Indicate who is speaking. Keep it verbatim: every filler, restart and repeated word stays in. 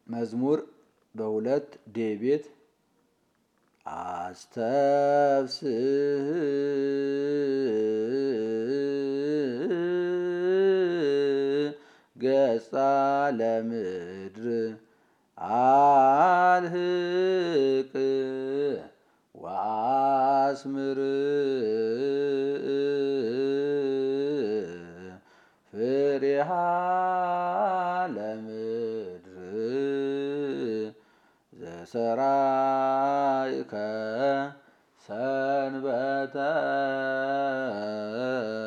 Speaker 1: መዝሙር በሁለት ዴ ቤት አስተፍስህ ገጻ ለምድር አልህቅ ወአስምር ፍሬሃ ለምድር ዘሰራይከ ሰንበተ